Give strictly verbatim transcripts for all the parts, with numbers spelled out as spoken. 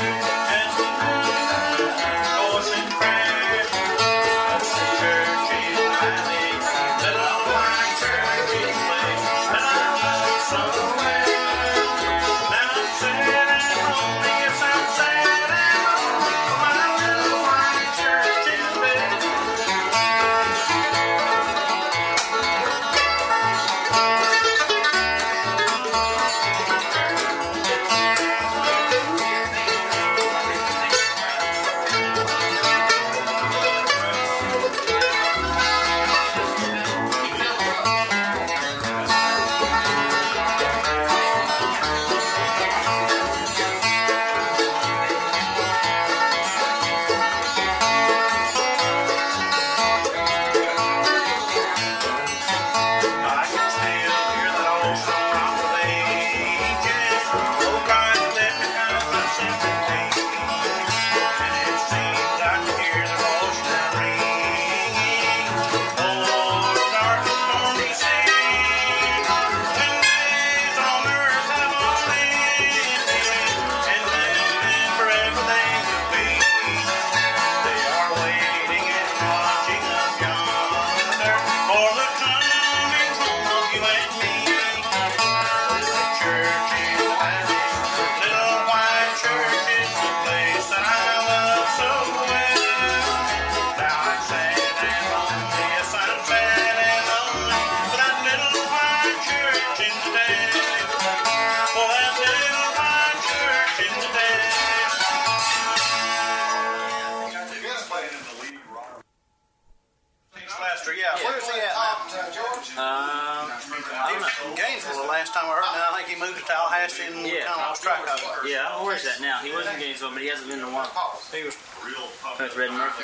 Um, he was in Gainesville the last time I heard him. I think he moved to Tallahassee and yeah. kind of lost track of it. Yeah, I don't know where's that now. He was in Gainesville, but he hasn't been in a while. He was. That's Red Murphy.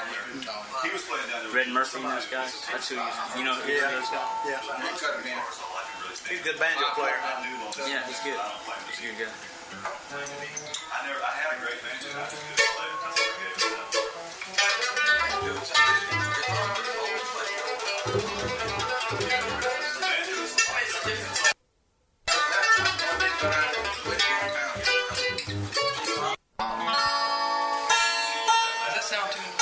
He was playing down there. Red Murphy and those guys. That's who he's. You know who yeah. those guys? Yeah. He's a good banjo player. Yeah, he's good. He's a good guy. I never. I had a great banjo. I just couldn't play it. That's what Does that sound too?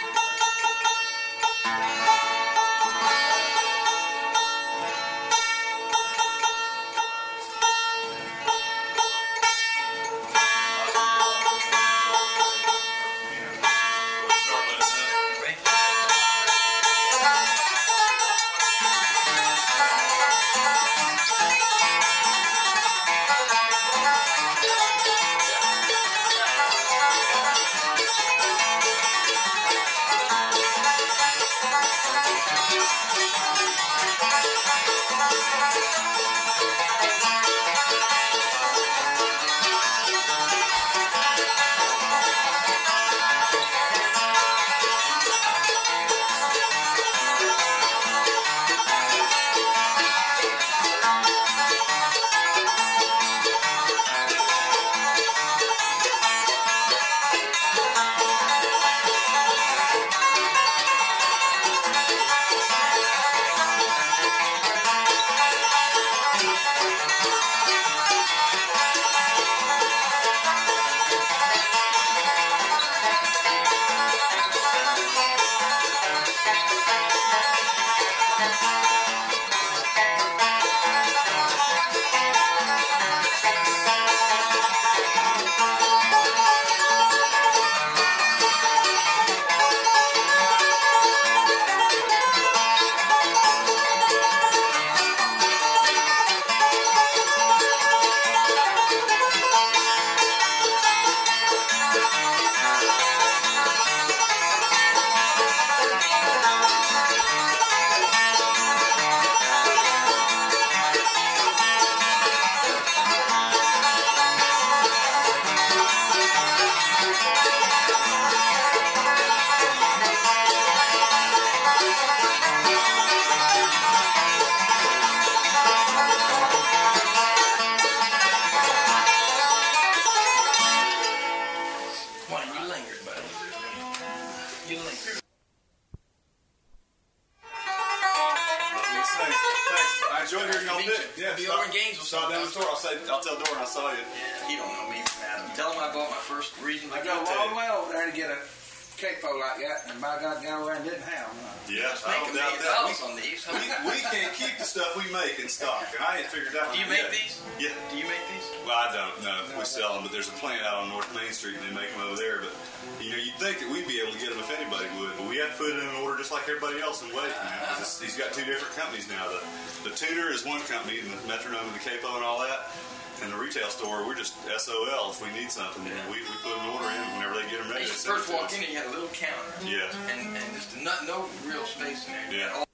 I enjoyed hearing y'all bit. Yeah, be over in Gainesville. Stop down the store. I'll say, I'll tell Doran I saw you. Yeah, he don't know me. Man. Tell them I bought my first reasonably I good go tube. all the way over there to get a capo like that, and by God, got over there and didn't have one. Yeah, I Make a don't doubt million that. dollars on these. We, we can't keep the stuff we make in stock, and I ain't figured out. Do you yet. make these? Yeah. Do you make these? Well, I don't know. We sell them, but there's a plant out on North Main Street, and they make them over there. But you know, you'd think that we'd be able to get them if anybody would, but we have to put it in an order just like everybody else and wait. Man, 'cause it's- he's got two different companies now. The the tuner is one company, and the metronome and the capo and all that. And the retail store, we're just S O L if we need something. Yeah. We, we put an order in whenever they get them ready. You they send first it to walk us. in, you had a little counter. Yeah. And and just not, no real space in there. Yeah.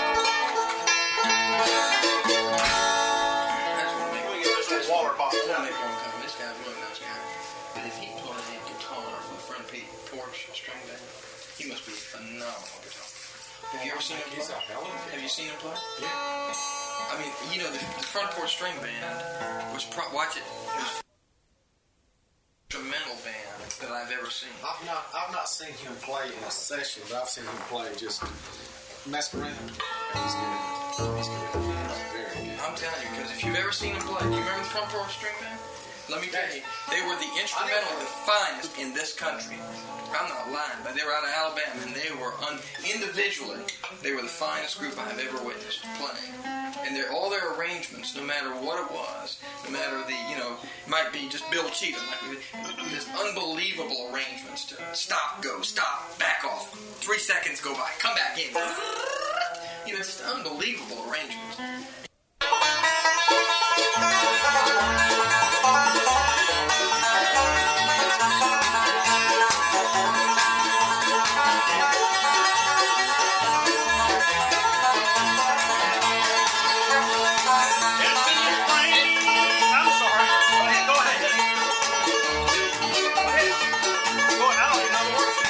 That's what make We get this little water bottle. That's what make one come. This guy's a really nice guy. But if he played a guitar for the front Pete Porsche string band, he must be a phenomenal guitar. Have you ever seen him play? Have you seen him play? Yeah. I mean, you know, the, the front porch string band was pro- watch it. It was the instrumental band that I've ever seen. I've not I've not seen him play in a session, but I've seen him play just mess around. He's good. He's good. He's very good. I'm telling you, because if you've ever seen him play, do you remember the front porch string band? Let me tell you, they were the instrumental, the finest in this country. I'm not lying, but they were out of Alabama, and they were un- individually, they were the finest group I've ever witnessed playing. And they're, all their arrangements, no matter what it was, no matter the, you know, it might be just Bill Cheatham, like this unbelievable arrangements to stop, go, stop, back off, three seconds go by, come back in. You know, just unbelievable arrangements. I'm sorry. Go ahead. Go ahead. Go ahead. Go ahead. I don't even know the words.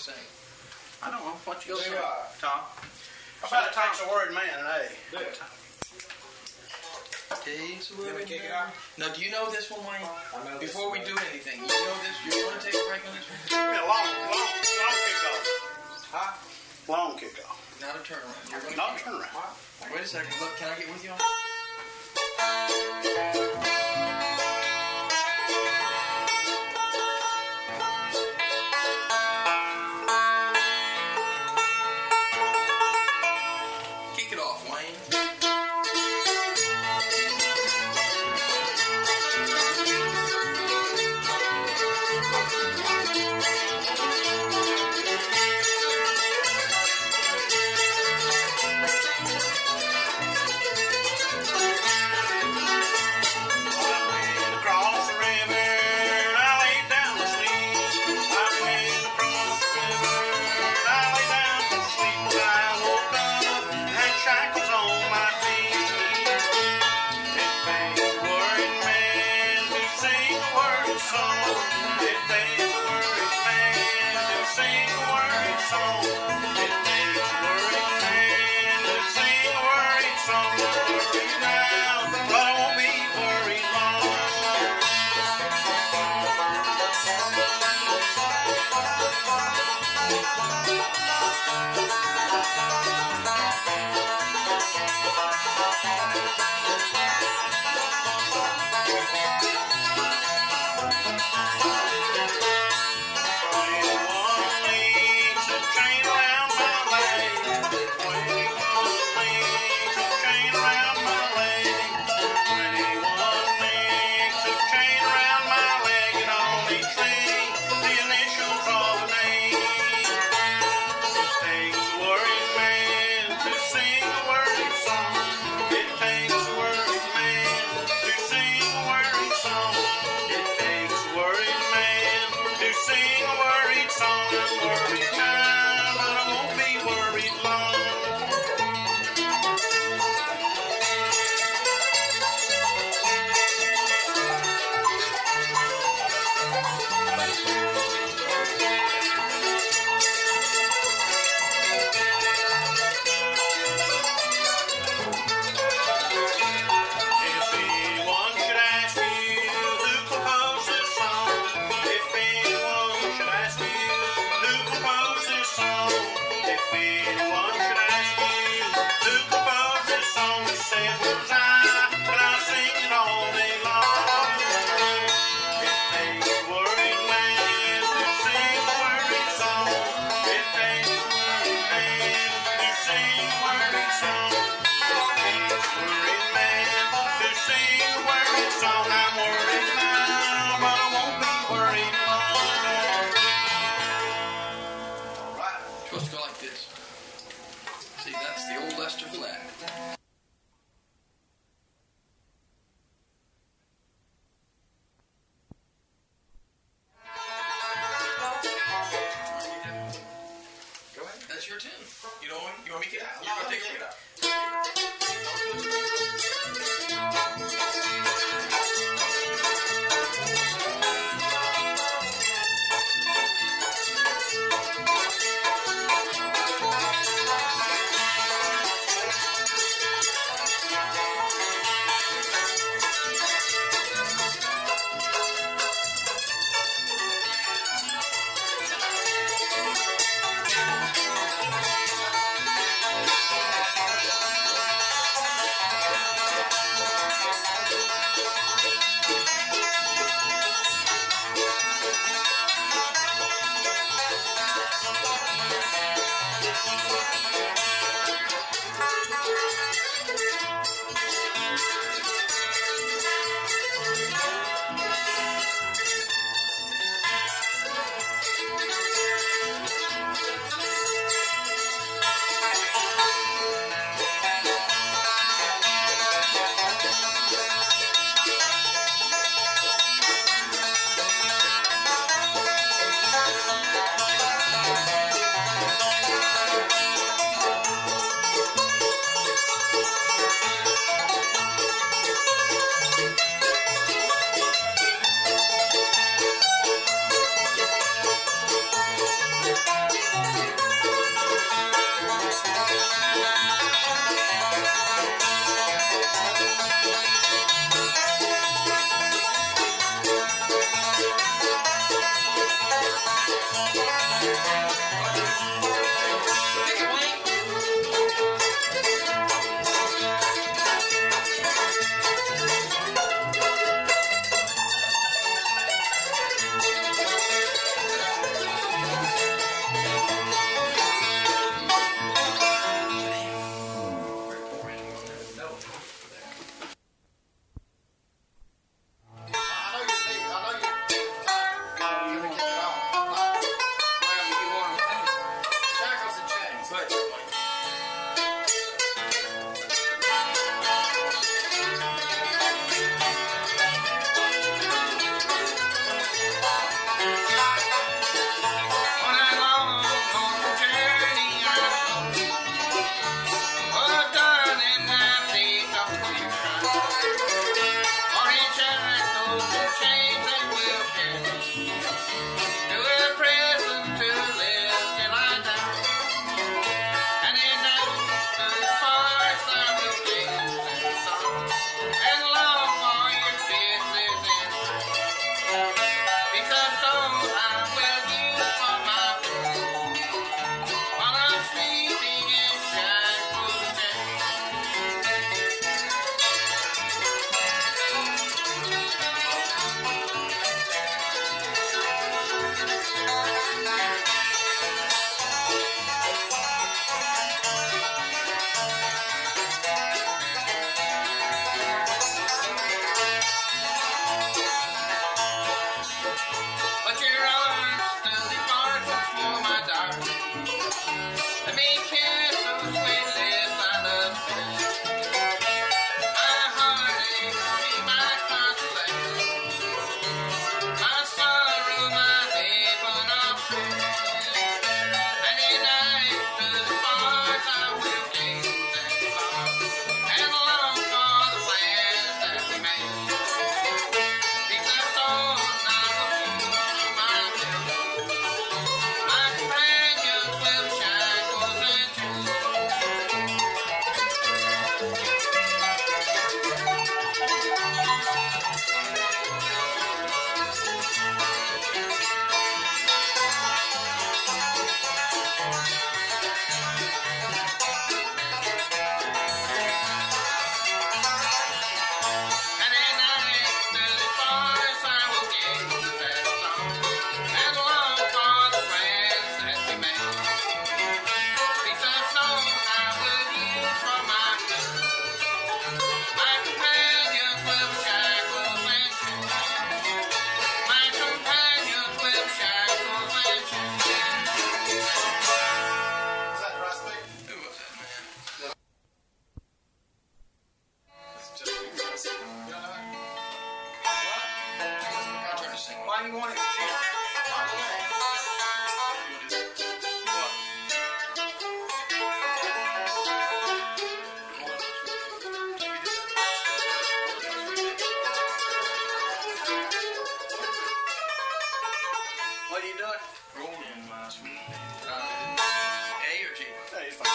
say? I don't know what you Do say, I? Tom. How about it takes a worried man an A? Do it. Days You want me to kick it off? Now, do you know this one, Wayne? I know this Before we one. do anything, you know this? You're going to take a break on this one? Give me a long, long, long kickoff. Huh? Long kickoff. Not a turnaround. You're going to Not a turnaround. Wait a second. Look, can I get with you on Kick it off, Wayne. Across the river, I lay down to sleep. I went across the river, I lay down to sleep. When I woke up, had shackles on my feet. It takes a worried man to sing a worried song. It takes a worried man to sing a worried song. It takes a worried man to sing a worried song. Worried now, but I won't be worried long. Twenty-one links of chain around my leg. Twenty-one links of chain around my leg. Twenty-one links of chain around my leg, and on each link the initials of a name. It takes a worried man to sing a worried song. It takes a worried man to sing a worried song. It takes a worried man to sing a worried song. I'm worried now, but I won't be worried long. If anyone should ask you who composed this song, if anyone should ask you who composed this song, if anyone should ask you who composed this song, you say it was I, but I sing it all day long. It takes a worried man to sing a worried song. It takes a worried man to sing a worried song. Worried man to sing a worried song. I'm worried now, but I won't be worried long. Right. It's supposed to go like this. See, that's the old Lester flat. Go ahead. That's your tune. You don't want, you want me to? Yeah, You want to take kick it? it off. Thank Why you want it? What are you doing? Rolling my sweet baby. Uh, A or G? Hey, it's fine.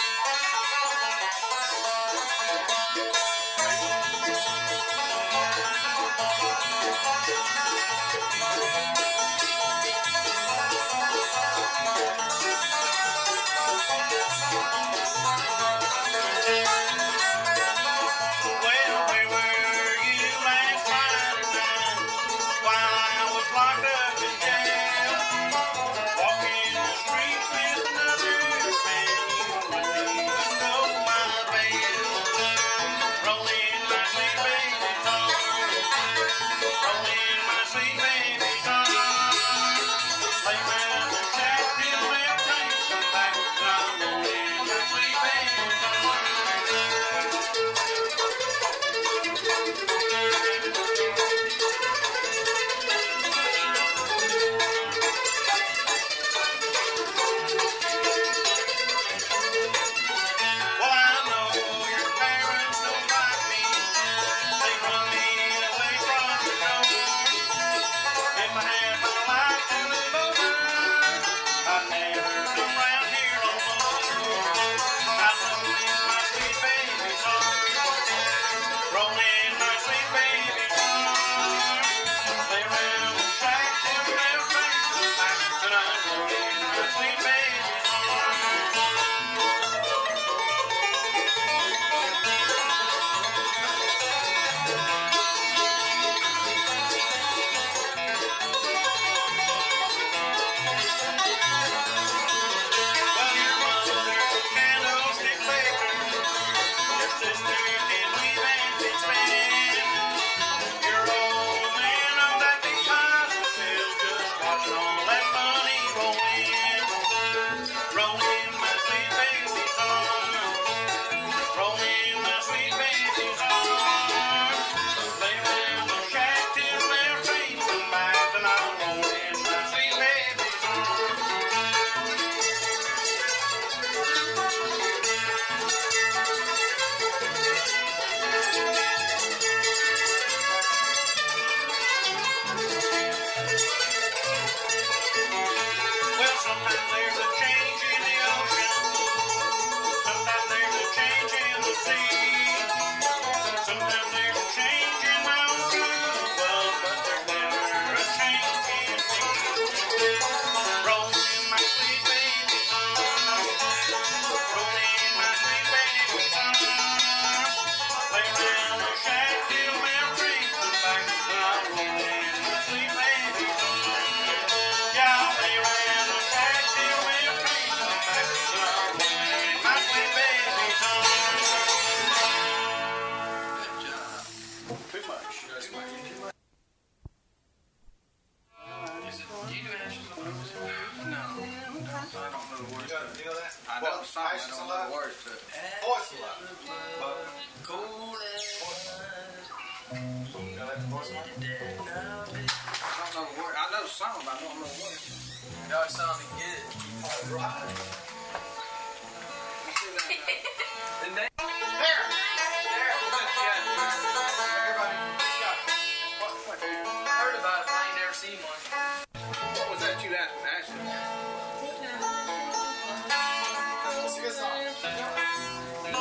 Well, where were you last Friday night while I was locked up in jail? Walking the streets with another man, you wouldn't even know my bail. Rolling my sweet baby's arm, rolling my sweet baby's arm. Lay round the shack till their trains come back, and I'm rolling my sweet baby's arm. Well, I know your parents don't like me. They run me away from the door. If I had my life to live over, I'd never come round here no more. I'd roll in my sweet baby's arms, roll in my sweet baby's arms. Lay around the shack till their friends come back, and I'd roll in my sweet baby's arms. Well, your mother's a candlestick maker, your sister can weave and can spin. Your old man on that big pile says just watching all that money roll in. Roll in my sweet baby's arms, roll in my sweet baby's arms. Lay around the shack till their trains come back, and I'll roll in my sweet baby's arms. Well, sometimes there's a change in the ocean. Sometimes there's a change in the sea. Sometimes there's a change in my own true love, but there's never a change in me. Roll in my sweet baby's arms, roll in my sweet baby's arms. Lay around the shack till their trains come back, and I'll roll in my sweet baby's arms. Yeah, I'll lay around the shack till their trains come back, and I'll roll in my sweet baby's arms. Good job. Too much. Is it, do you do ashes of roses? No. I don't know the words. You know that? I know the song, I don't know the words to it. Voice a lot. Cool as You know that voice a lot? I don't know the word. I know the song, but I don't know the words. You always sound to get it. All right. Let's see that now. The name? There. There. Everybody, Scott. What, what, I heard about it, but I ain't never seen one. what was that you asked? Ashley? It's a good song.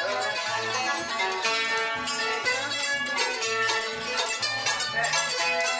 Hey.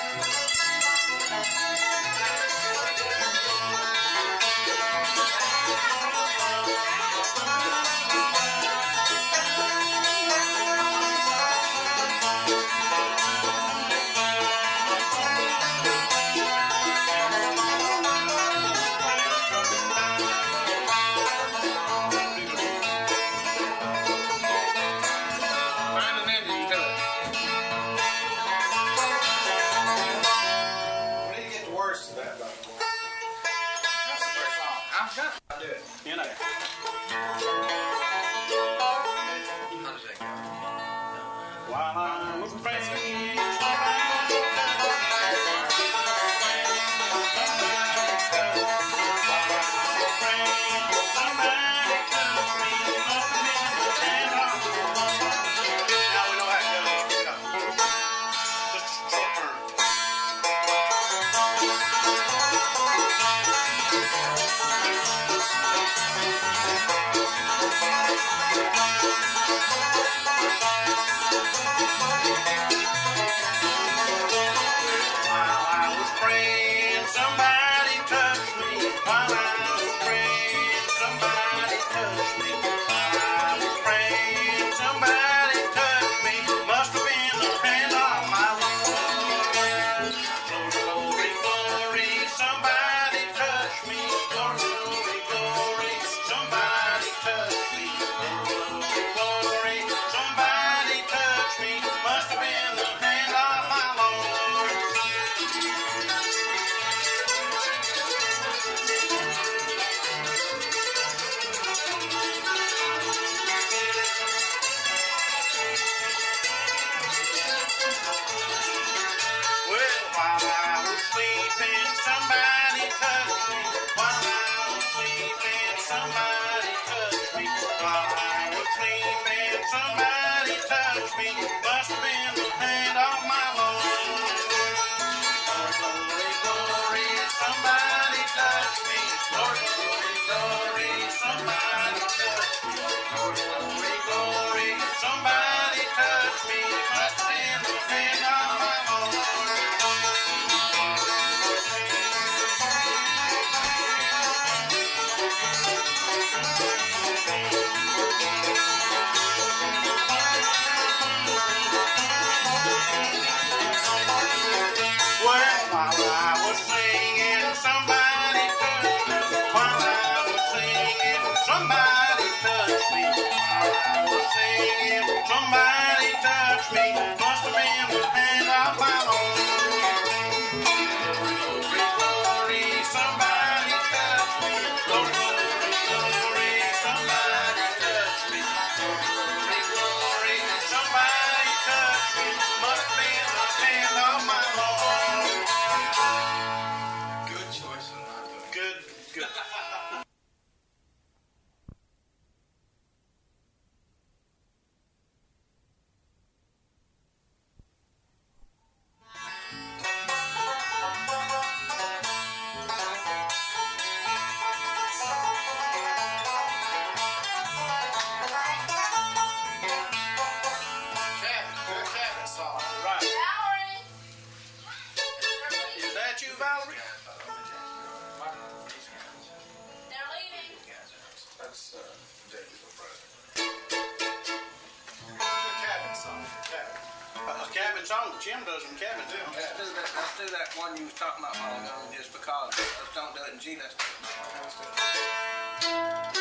song that Jim does and Kevin too. Let's do that. Let's do that one you was talking about a while ago. Just because. Let's don't do it in G. Let's do it.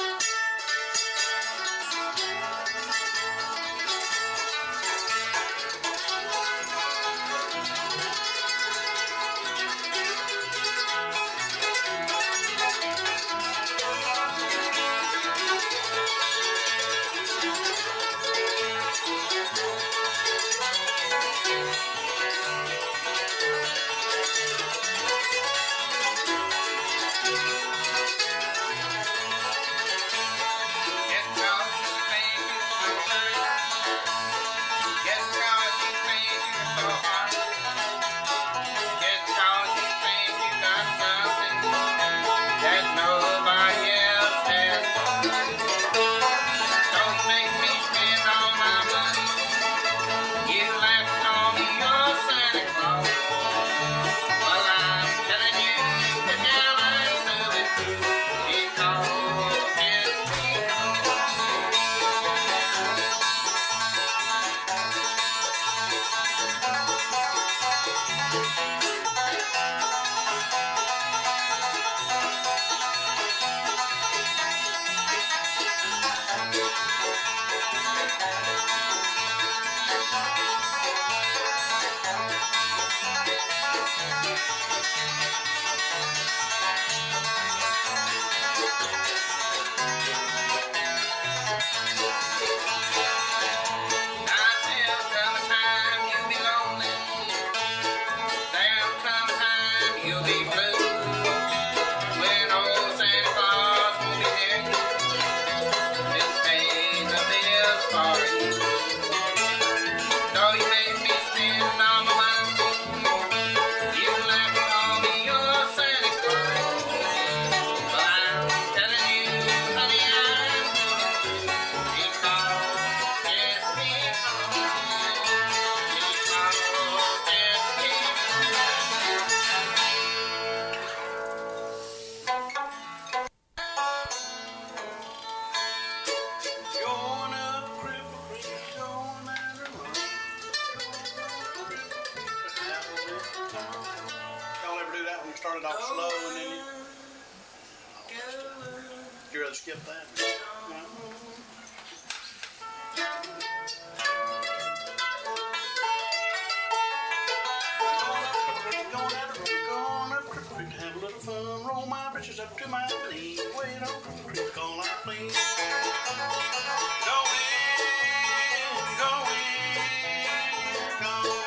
started off slow and then you. You rather skip that? Going out of road, going up the creek, have a little fun, roll my britches up to my knees, wait on the creek, all I please. Go in, go in, go in.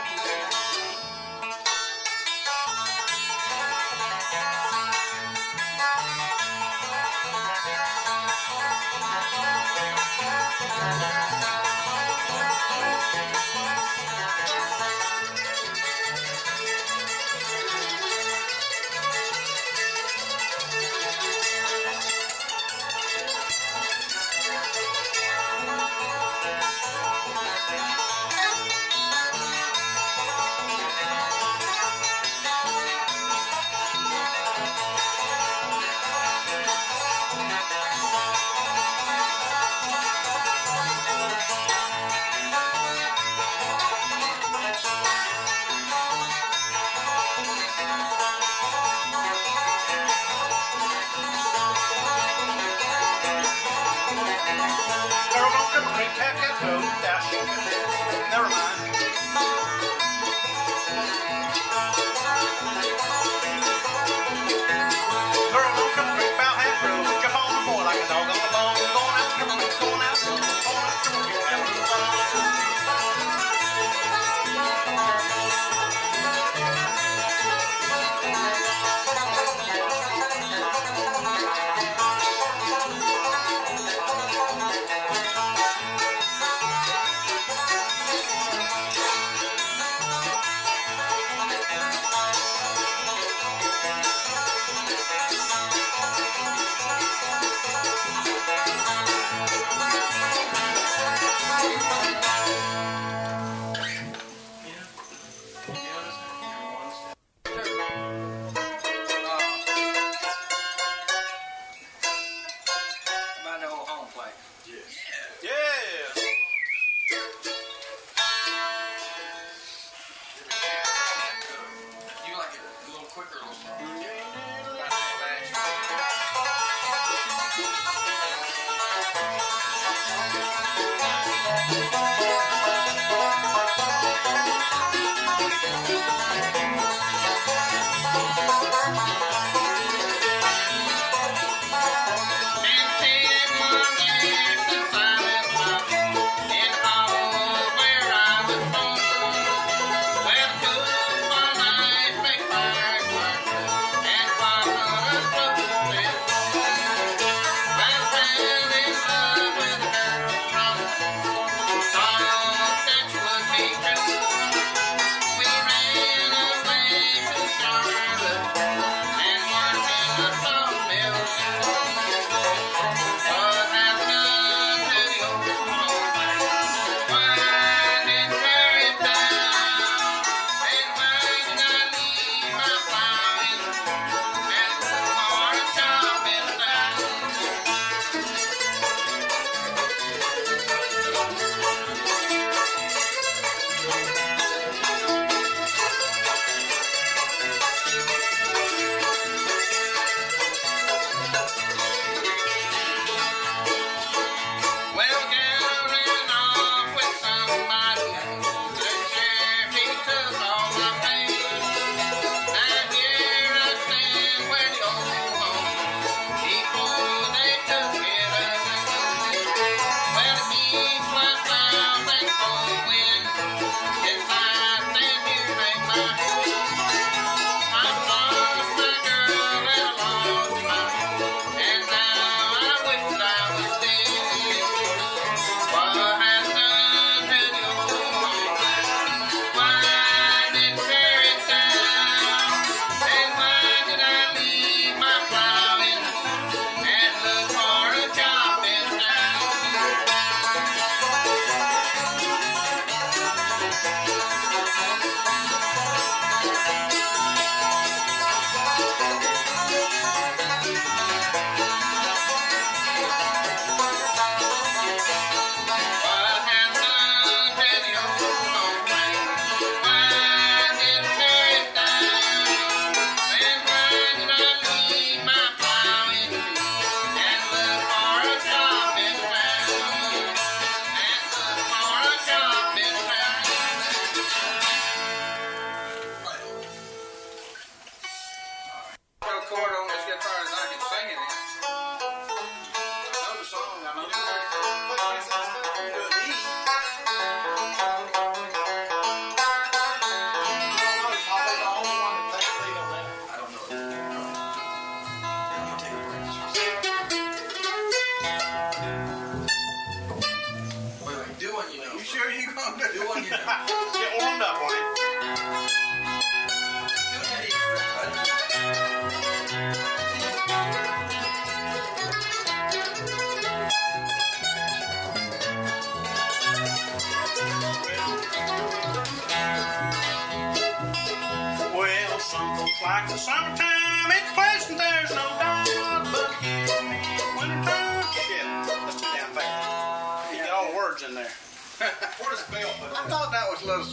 like the summertime, it's pleasant, there's no doubt. But you me in wintertime, shit, that's too damn fast. You get all the words in there. Where does Bill put I thought that was a little.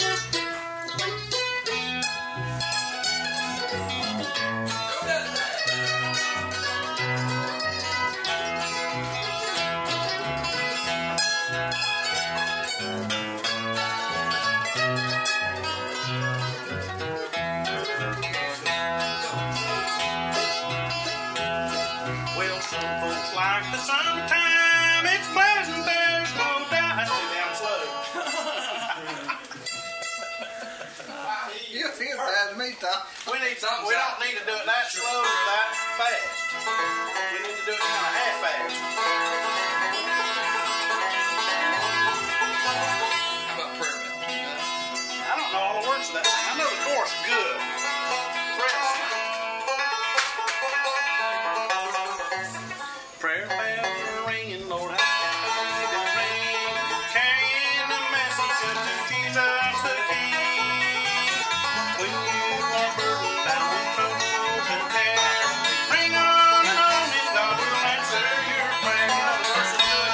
Well, some folks like the summertime, it's pleasant, there's no doubt. That's too damn slow. You feel bad to me, Tom. We need some. We don't need to do it that slow or that fast. We need to do it kind of half fast. How about prayer bells? You know? I don't know all the words of that thing. I know the chorus good. Prayer bells are ringing, Lord, how they do ring, carrying the message of Jesus the King. When you are burdened down with troubles and care, ring on and on, and God will answer your prayer. You know the verse is good.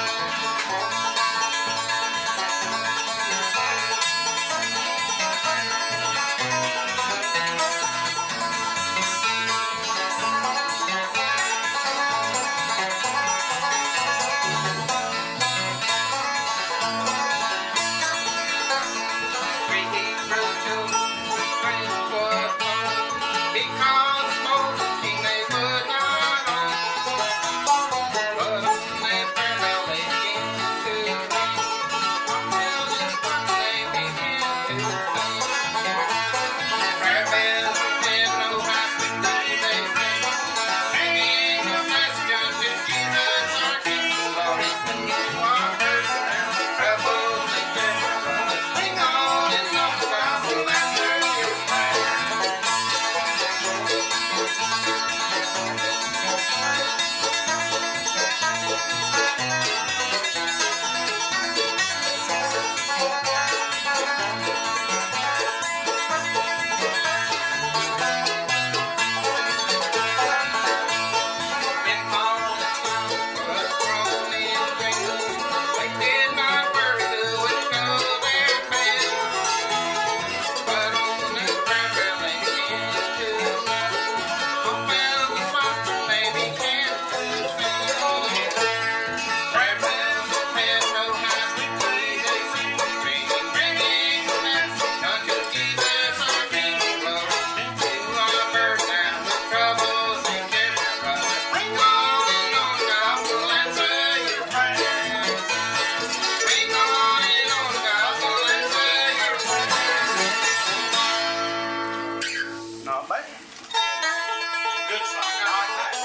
Not bad. Good song. I like that.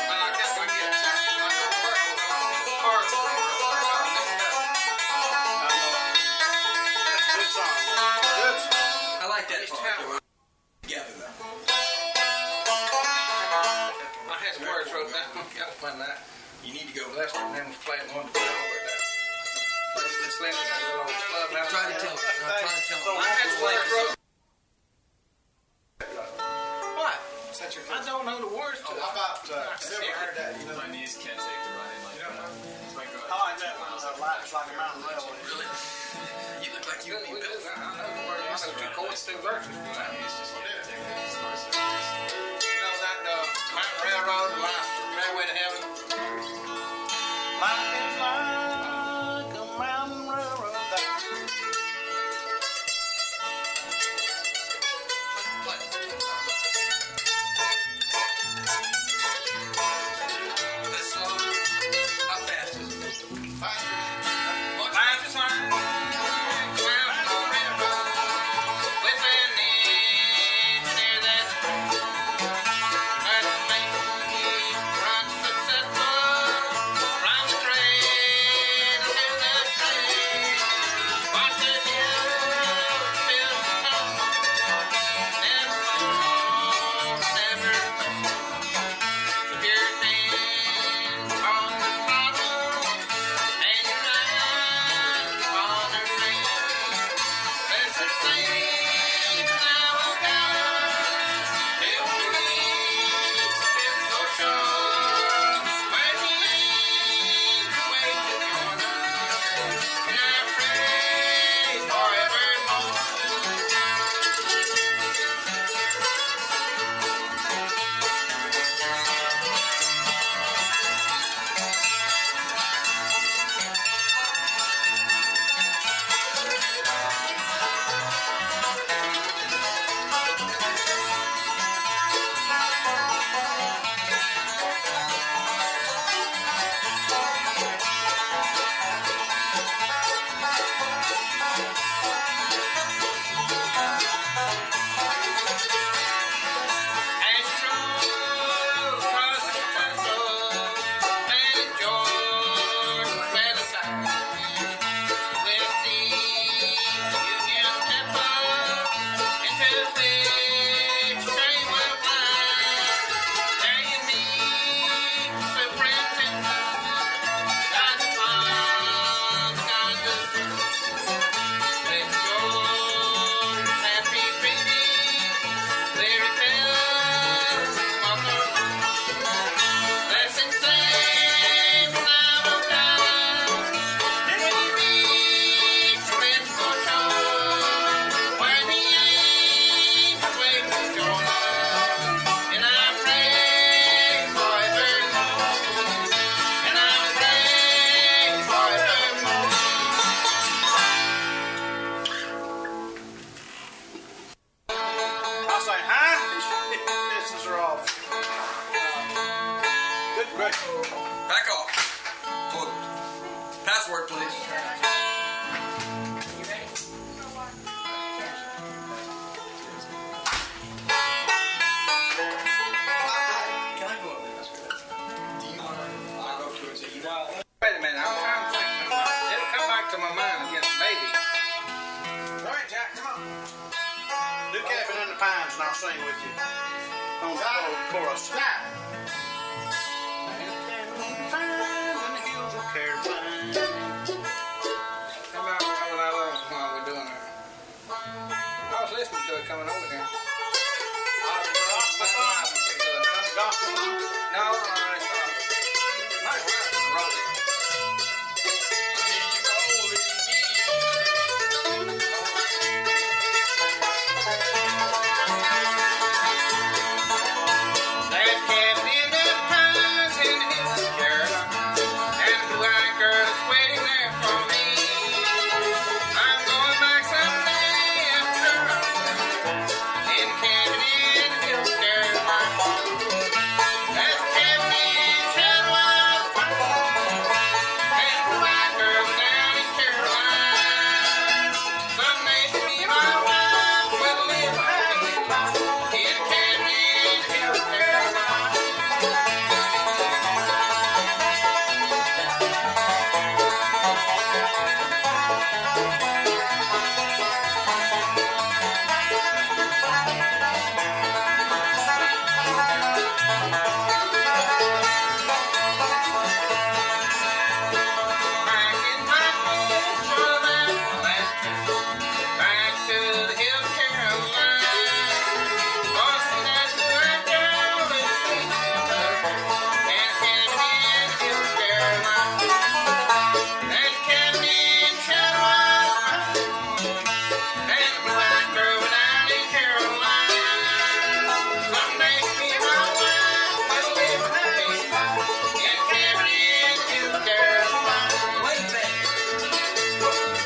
I know. That's a good song. Good song. I like that part. Together though. I had some words wrote down. Got to find that. You need to go. Lester and them was playing one over that. This lady got a little old club house. Try to tell. Uh, try to tell. I had some words wrote. What? Is that your I don't know the words to Oh, it. how about, uh, never heard that, you know? My knees can't take the running like that. It's like I like that one. Uh, Lights like a mountain railway. Really? You look like you We need do. Bill. I know the words. I know two chords, two verses. my knees just can't take it. It's not so You know that uh, Mountain Railroad, the last railway to heaven? Life is like a mountain railroad. That- This song, how fast is it? Faster. Much Life is like a mountain railroad. With an engineer that's Back off. Hold. Password, please. Can I go up there? That's good. Do you want to? I'll go through it. So you want? Wait a minute, I'm trying to think. It'll come back to my mind again, maybe. All right, Jack, come on. Do Cabin in the Pines and I'll sing with you. On the chorus. Jack! Carolina. Come out with some of that little while we're doing it. I was listening to it coming over here. Gospel song? No, no, it's not. Mike Wilson wrote it. There's cabin in the pines in Hills, Carolina, and a blue-eyed girl is waiting there for me. I'm going back someday after I'm in cabin in Hills, Carolina. There's cabin in Shadow's Pine, and a blue-eyed girl down in Carolina. Someday she'll be my wife, we'll live happily in cabin in Hills, Carolina. Back in my place for that last trip, back to the Hills, Carolina. Gonna see that blue-eyed girl in sweet September, and cabin in Hills, Carolina. There's a cabin in Shadow's Pine, and a blue-eyed girl down in Carolina. Someday she'll be my wife, we'll live happy in cabin in Hills, Carolina. Wait a minute.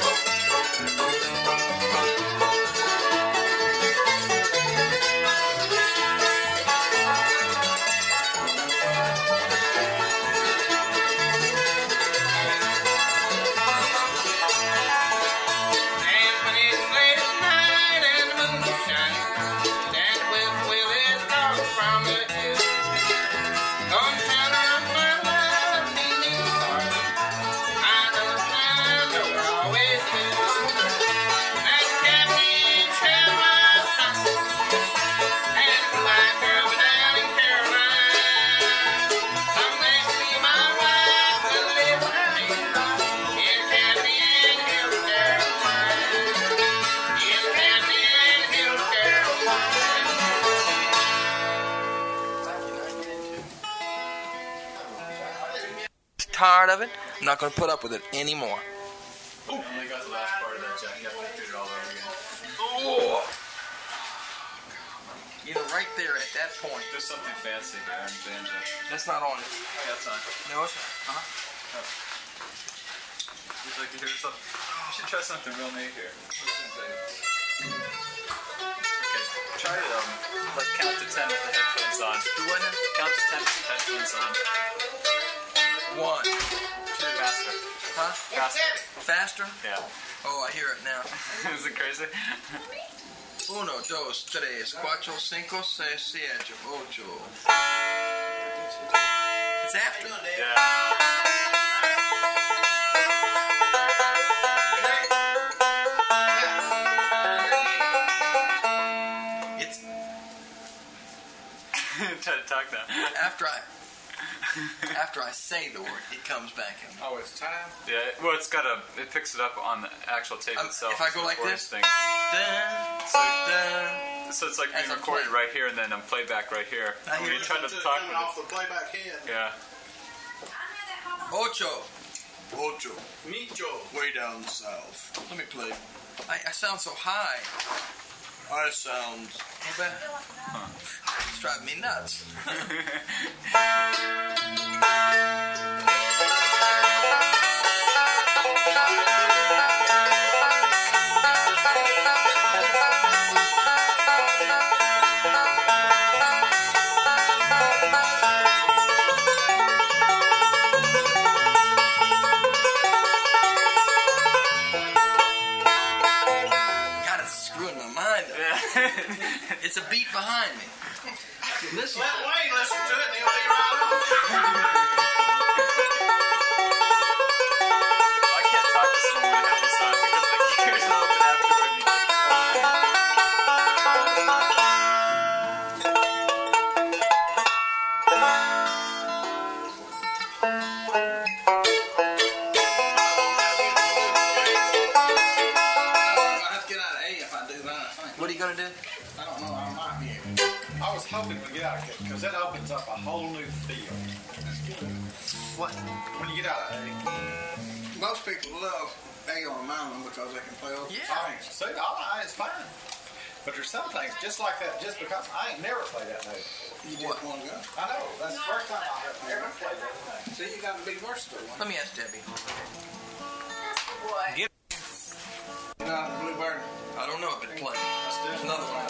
And when it's late at night and the moon is shining, and the whippoorwill is calling from the hill, gonna tell her I'm my love, need me sorry. I know it's time, though I always will. That's Captain Shadow's Pine, and a blue-eyed girl down in Carolina. Someday she'll be my wife, we'll live happy in Captain Hills, Carolina. In Captain Hills, Carolina. Tired of it. I'm not going to put up with it anymore. I only got the last part of that, Jack. You have to repeat it all over again. Oh. You know, right there at that point. There's something fancy here on banjo. That's not on it. Oh, yeah, that's on. No, it's not. Uh-huh. Would you like to hear something? You should try something real neat here. Okay, try to um, like count to ten with the headphones on. Do what now? Count to ten with the headphones on. One. Faster. Huh? Faster. Faster? Yeah. Oh, I hear it now. Is it crazy? Uno, dos, tres, cuatro, cinco, seis, siete, ocho. It's after. Yeah. It's Try to talk now. after I after I say the word, it comes back in. Oh, it's time? Yeah, well, it's got a, it picks it up on the actual tape Um, itself. if I It's go the like recording this? thing. Dun, So, dun. so it's like As being I'm recorded playing. right here and then on playback right here. I When hear you it. try to Listen it talk coming with off it. the playback head. Yeah. Ocho. Ocho. Micho. Way down south. Let me play. I, I sound so high. I sound. Hey, man. It's driving me nuts. It's a beat behind me. Listen. Let Wayne listen to it and he'll be right on. I can't talk to someone when I have this on because like here's a little bit afterward. And you're I have to get out of A if I do that, I think. What are you gonna do? I don't know, I might be able. I was hoping to get out of it because that opens up a whole new field. What? When you get out of A, Most people love A on a mountain because they can play over. Yeah. I mean, see, all right, it's fine. But there's some things just like that, just because I ain't never played that note before. You just want to go. I know, that's the first time I have ever played that thing. See, you got to be versatile. Let me ask Debbie. Boy. You know, the Bluebird. I don't know if it plays. That's There's good. another one